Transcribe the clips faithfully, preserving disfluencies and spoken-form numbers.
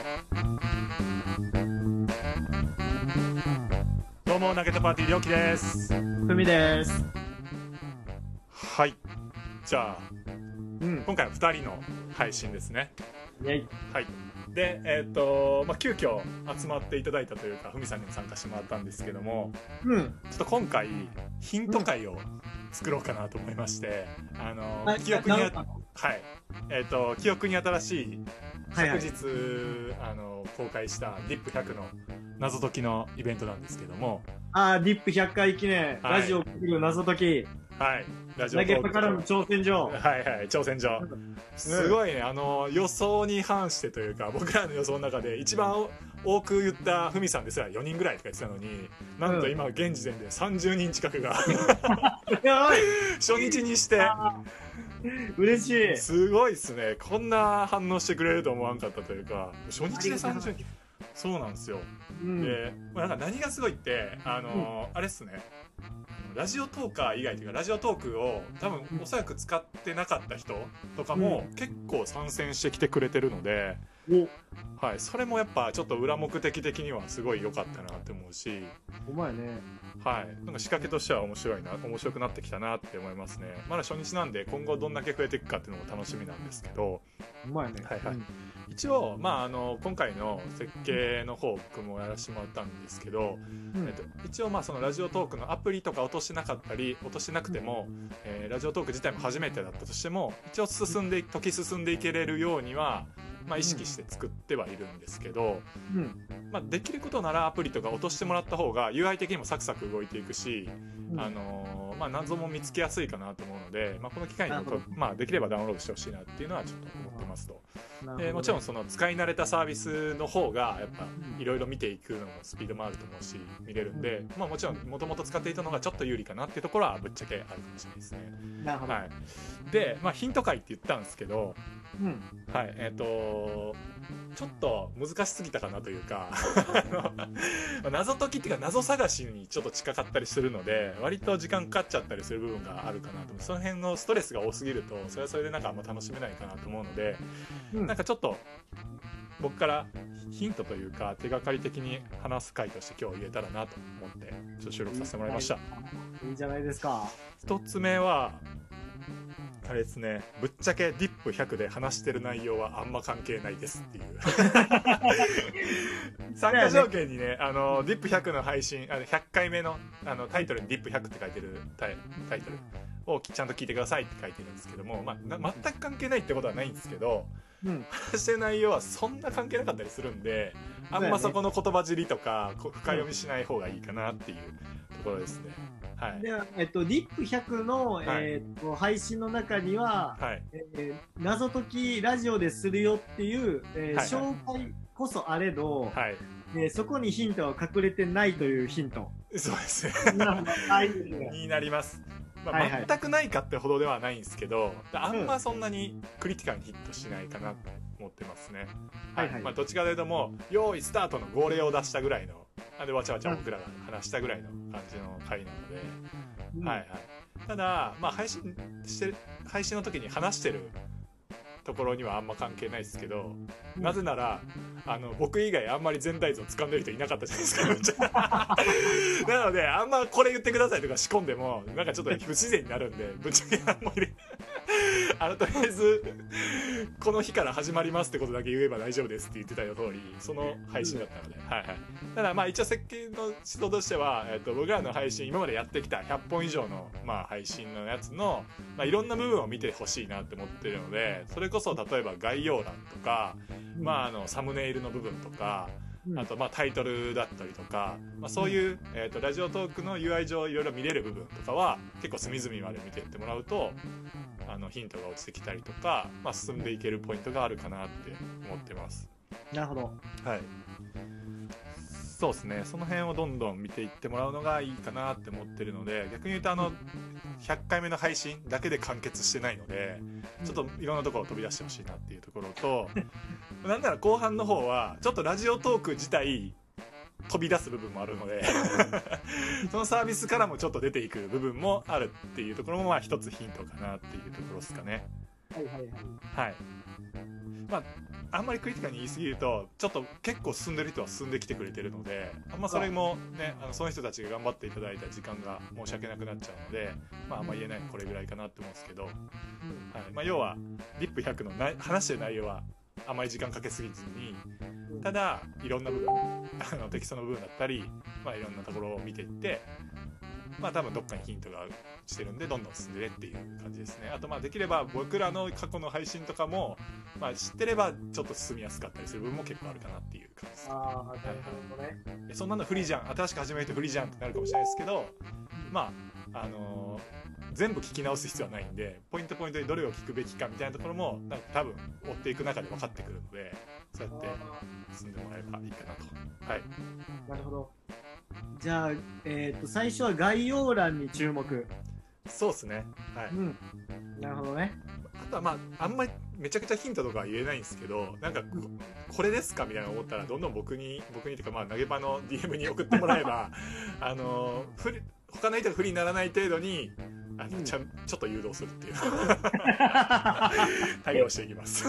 どうもナゲットパーティーりょうきです。 ふみです。 はい、じゃあ、 うん、 今回はふたりの配信ですね。 イェイ。 はい。で、えっ、ー、と、まあ、急遽集まっていただいたというか、ふみさんにも参加してもらったんですけども、 うん、 ちょっと今回ヒント会を作ろうかなと思いまして、あの、 はい、 記憶にあははい、えっ、ー、と記憶に新しいはいはい、 昨日、あの公開した ディップひゃく の謎解きのイベントなんですけども、 あー、ディップひゃっかい記念、 はい、 ラジオを作る謎解き、 はい、ラジオ投げっぱからの挑戦状、 はいはい、挑戦状、うん、すごいね、あの予想に反してというか、僕らの予想の中で一番多く言ったふみさんですらよにんぐらいとか言ってたのに、なんと今現時点でさんじゅうにん近くが初日にして嬉しい。 すごいですね。こんな反応してくれると思わんかったというか、初日でさんじゅうにん、そうなんですよ、うん、で、まあ、なんか何がすごいってあの、うん、あれっすね、ラジオトーカー以外というかラジオトークを多分おそらく使ってなかった人とかも結構参戦してきてくれてるので、うん、はい、それもやっぱちょっと裏目的的にはすごい良かったなって思うし、 お前ね、 はい、なんか仕掛けとしては面白いな、面白くなってきたなって思いますね。まだ初日なんで今後どんだけ増えていくかっていうのも楽しみなんですけど、 うまいね、 はいはい、うん、一応、まあ、あの今回の設計の方僕もやらせてもらったんですけど、うん、えっと、一応まあそのラジオトークのアプリとか落としてなかったり落としてなくても、うん、えー、ラジオトーク自体も初めてだったとしても一応進んで時進んでいけれるようには、まあ、意識して作ってはいるんですけど、うん、まあ、できることならアプリとか落としてもらった方が ユーアイ 的にもサクサク動いていくし、うん、あのーまあ、謎も見つけやすいかなと思うので、まあ、この機会に、まあ、できればダウンロードしてほしいなっていうのはちょっと思ってますと。でもちろんその使い慣れたサービスの方がやっぱいろいろ見ていくのもスピードもあると思うし見れるんで、まあ、もちろんもともと使っていたのがちょっと有利かなっていうところはぶっちゃけあるかもしれないですね。 なるほど、 はい、で、まあ、ヒント回って言ったんですけど、 うん、 はい、えっ、ー、とちょっと難しすぎたかなというか謎解きっていうか謎探しにちょっと近かったりするので割と時間かかっちゃったりする部分があるかなと思う。その辺のストレスが多すぎるとそれはそれでなんかあんま楽しめないかなと思うので、うん、なんかちょっと僕からヒントというか手がかり的に話す回として今日言えたらなと思ってちょっと収録させてもらいました。 いいんじゃないですか。 一つ目はあれですね、ぶっちゃけ ディップひゃく で話してる内容はあんま関係ないですっていう参加条件にね、あの ディップひゃく の配信あのひゃっかいめ の, あのタイトルに ディップひゃく って書いてるタイ, タイトルをちゃんと聞いてくださいって書いてるんですけども、まあ、全く関係ないってことはないんですけど、うん、話してる内容はそんな関係なかったりするんであんまそこの言葉尻とか深読みしない方がいいかなっていうところですね。はい、 では、えっと、ディップひゃく の、はい、えー、っと配信の中には、はい、えー、謎解きラジオでするよっていう、えーはいはい、紹介こそあれど、はい、えー、そこにヒントは隠れてないというヒント。 そうですねになります。まあ、はいはい、全くないかってほどではないんですけどあんまそんなにクリティカルにヒットしないかなと思ってますね。はいはい、まあ、どっちかというともう用意スタートの号令を出したぐらいのでわちゃわちゃ僕らが話したぐらいの感じの回なので、うん、はいはい、ただ、まあ、配信してる配信の時に話してるところにはあんま関係ないですけど、うん、なぜならあの僕以外あんまり全体像掴んでる人いなかったじゃないですかなのであんまこれ言ってくださいとか仕込んでもなんかちょっと不自然になるんでぶっちゃけあんまりあのとりあえずこの日から始まりますってことだけ言えば大丈夫ですって言ってたよ通りその配信だったので、はいはい、ただまあ一応設計の指導としては、えっと、僕らの配信今までやってきたひゃっぽん以上の、まあ、配信のやつの、まあ、いろんな部分を見てほしいなって思ってるのでそれこそ例えば概要欄とか、まあ、あのサムネイルの部分とかあとまあタイトルだったりとか、まあ、そういう、えー、とラジオトークの ユーアイ 上いろいろ見れる部分とかは結構隅々まで見ていってもらうとあのヒントが落ちてきたりとか、まあ、進んでいけるポイントがあるかなって思ってます。 なるほど、 はい、そうですね、その辺をどんどん見ていってもらうのがいいかなって思ってるので逆に言うとあのひゃっかいめの配信だけで完結してないのでちょっといろんなところを飛び出してほしいなっていうところとなんなら後半の方はちょっとラジオトーク自体飛び出す部分もあるのでそのサービスからもちょっと出ていく部分もあるっていうところもまあ一つヒントかなっていうところですかね。 はいはいはい。 はい。まああんまりクリティカルに言い過ぎるとちょっと結構進んでる人は進んできてくれてるので、あんまそれもね、あのその人たちが頑張っていただいた時間が申し訳なくなっちゃうので、まああんま言えないこれぐらいかなって思うんですけど、はい。まあ要は ブイアイピーひゃく のな話してる内容はあまり時間かけすぎずに、ただいろんな部分、あのテキストの部分だったり、まあいろんなところを見ていって、まあ多分どっかにヒントがしてるんでどんどん進んでねっていう感じですね。あとまあできれば僕らの過去の配信とかも、まあ、知ってればちょっと進みやすかったりする部分も結構あるかなっていう感じです。 ああ、なるほどね。 そんなの不利じゃん、新しく始めると不利じゃんってなるかもしれないですけど、まああのー、全部聞き直す必要はないんで、ポイントポイントでどれを聞くべきかみたいなところもなんか多分追っていく中で分かってくるので、そうやって進んでもらえばいいかなと。はい。 なるほど。じゃあ、えー、と最初は概要欄に注目。 そうですね。はい。うん。 なるほどね。 あとはまああんまりめちゃくちゃヒントとかは言えないんですけど、なんか こ, これですかみたいなの思ったらどんどん僕に僕にというかまあ投げ場の ディーエム に送ってもらえばあの不利他の人が不利にならない程度にあの、うん、ちゃちょっと誘導するっていう対応していきます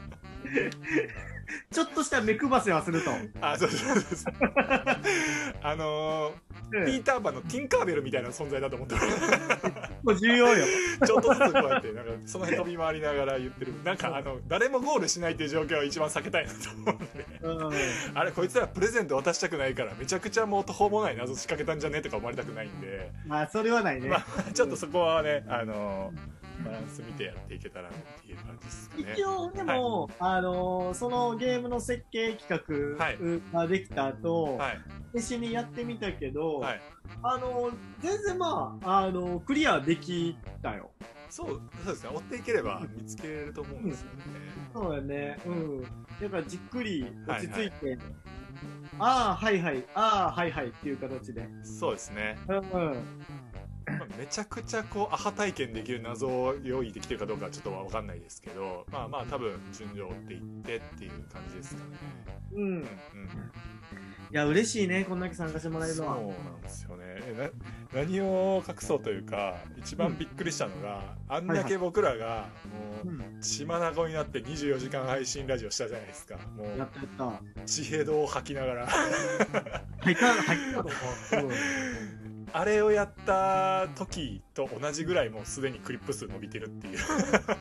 ちょっとした目配せはすると。 あ、そうそうそうあのー、ピーターパンのティンカーベルみたいな存在だと思ってもう重要よ。 ちょっとずつこうやってなんかその辺飛び回りながら言ってる。なんかあの誰もゴールしないっていう状況を一番避けたいなと思うんで、うん、あれこいつらプレゼント渡したくないからめちゃくちゃもう途方もない謎仕掛けたんじゃねとか思われたくないんで、 まあそれはないね、 まあ、ちょっとそこはね、あのー、バランス見てやっていけたらっていう感じですかね。 一応でも、はい、あのー、そのゲームの設計企画ができた後、はい、一緒にやってみたけど、はい、あのー、全然まあ、あのー、クリアできたよ。 そうそうですね、追っていければ見つけると思うんですよね。 うん、そうだね。うん。だからじっくり落ち着いて、はいはい、ああはいはい、ああはいはいっていう形で。 そうですね。 うん。 まあ、めちゃくちゃこうアハ体験できる謎を用意できてるかどうかはちょっと分かんないですけど、まあまあ多分順序を追っていってっていう感じですかね。 うん、うんうん、いや嬉しいね、こんだけ参加してもらえるのは。 そうなんですよね。な何を隠そうというか一番びっくりしたのが、うん、あんだけ僕らがもう血眼になってにじゅうよじかん配信ラジオしたじゃないですか。もうやったやった血ヘドを吐きながら吐いた吐いたと思うあれをやった時と同じぐらいもうすでにクリップ数伸びてるっていう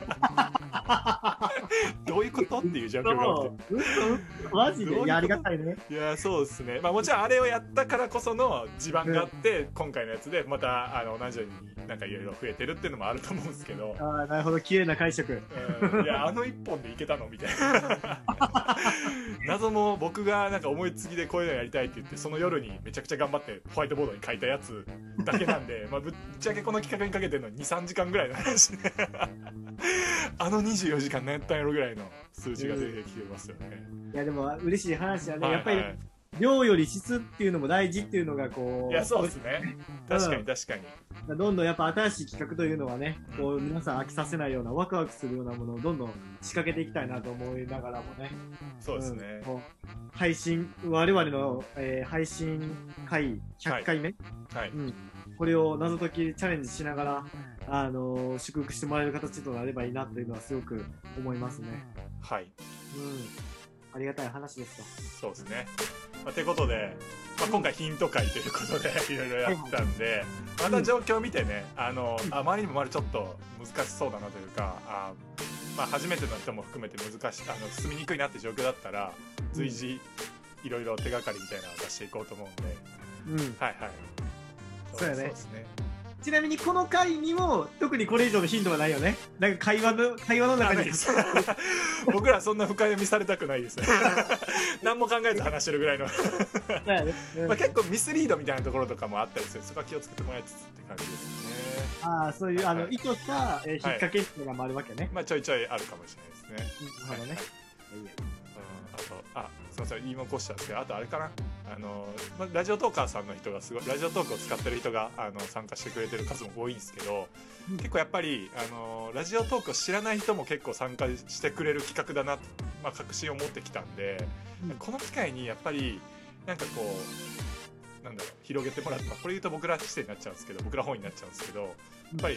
どういうことっていう状況が起きて、 マジでいやありがたいね。 いやそうですね、まあ、もちろんあれをやったからこその地盤があって、うん、今回のやつでまたあの同じようになんかいろいろ増えてるっていうのもあると思うんですけど、 あなるほど、綺麗な解釈、 うん、いやあの一本でいけたのみたいな謎も僕がなんか思いつきでこういうのやりたいって言ってその夜にめちゃくちゃ頑張ってホワイトボードに書いたやつだけなんでまあぶっちゃけこの企画にかけてるのにさんじかんぐらいの話であのにじゅうよじかん何やったんやろぐらいの数字が出てきてますよね。 いやでも嬉しい話はね、はいはい、やっぱり量より質っていうのも大事っていうのがこう、 いやそうですね、確かに確かに、 うん、どんどんやっぱ新しい企画というのはね、こう皆さん飽きさせないようなワクワクするようなものをどんどん仕掛けていきたいなと思いながらもね。 そうですね、 うん、配信我々の、えー、配信回ひゃっかいめ、 はいはい、うん、 これを謎解きチャレンジしながら、あのー、祝福してもらえる形となればいいなというのはすごく思いますね。 はい、うん、 ありがたい話ですと。 そうですね。まあ、ということで、まあ、今回ヒント会ということでいろいろやったんで、また状況を見てね、あのあまりにもまだちょっと難しそうだなというか、あ、まあ、初めての人も含めて難しい、あの進みにくいなって状況だったら随時いろいろ手がかりみたいなのを出していこうと思うんで、うん、はいはい、 そうやね。そうですね。ちなみにこの回にも特にこれ以上のヒントはないよね。なんか会話の会話の中に僕らそんな深読みされたくないですね何も考えず話してるぐらいのまあ結構ミスリードみたいなところとかもあったりする、そこは気をつけてもらいつつって感じですね。ああ、そういうあの意図した、えー、引っ掛けっていうのもあるわけね、はい、 まあちょいちょいあるかもしれないですね。 なるほどね、はいはい、 あとあすみません言い残したんですけど、あとあれかな、あのラジオトーカーさんの人がすごいラジオトークを使ってる人があの参加してくれてる数も多いんですけど、うん、結構やっぱりあのラジオトークを知らない人も結構参加してくれる企画だな、まあ、確信を持ってきたんで、うん、この機会にやっぱりなんかこうなんだろう広げてもらって、まあ、これ言うと僕ら視点になっちゃうんですけど僕ら本になっちゃうんですけど、やっぱり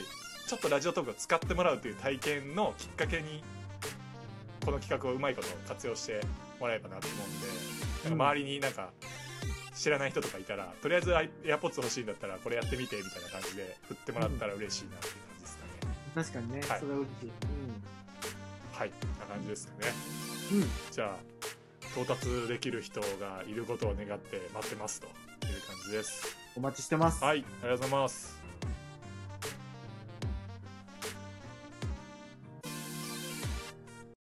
ちょっとラジオトークを使ってもらうという体験のきっかけにこの企画をうまいこと活用してもらえばなと思うんで、なんか周りになんか知らない人とかいたら、とりあえず AirPods 欲しいんだったらこれやってみてみたいな感じで振ってもらったら嬉しいなっていう感じですかね。 確かにね、はい、それは嬉しい。うん、 はい、こんな感じですかね。 うん、 じゃあ到達できる人がいることを願って待ってますという感じです。 お待ちしてます。 はい、ありがとうございます。